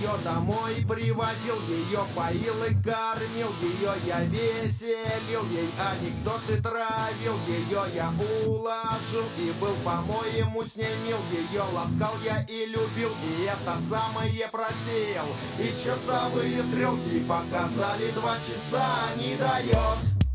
ее домой приводил, ее поил и кормил, ее я веселил, ей анекдоты травил, ее я уложил и был по-моему с ней мил, ее ласкал я и любил, и это самое просеял. И часовые стрелки показали 2 часа, не дает.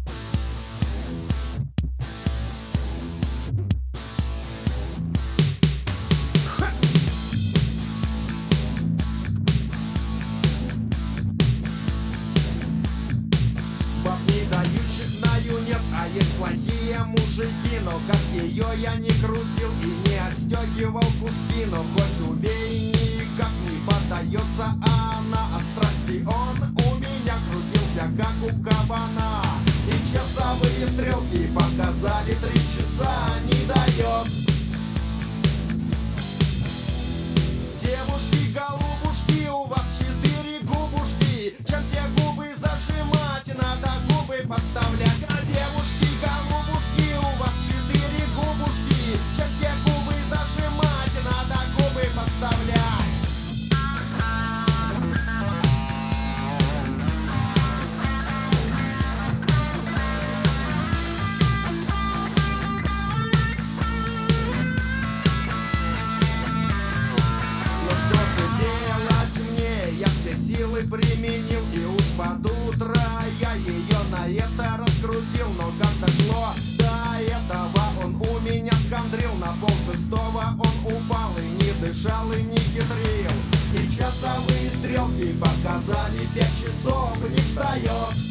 Баб не дающих знаю нет, а есть плохие мужики. Но как ее я не крутил и не отстегивал куски, но хоть убей, никак не поддается она. От страсти он у меня крутился, как у кабана. И часовые стрелки показали 3 часа, не дает. Девушки, голубушки, у вас 4 губушки. Чем те губы зажимать, надо губы подставлять. А девушки, голубушки, у вас 4 губушки. Чем те губы зажимать, надо губы подставлять. Силы применил, и уж под утро я ее на это раскрутил. Но как дошло до этого, он у меня схандрил. На 5:30 он упал и не дышал, и не хитрил. И часовые стрелки показали 5 часов, не встает.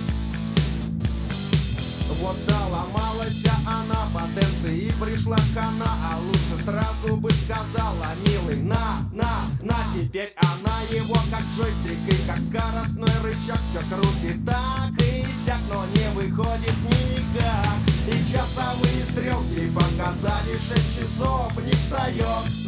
Вот доломалась она потенции и пришла хана. А лучше сразу бы сказала: милый, на, теперь она его как джойстик и как скоростной рычаг все крутит так и сяк, но не выходит никак. И часовые стрелки показали 6 часов, не встает.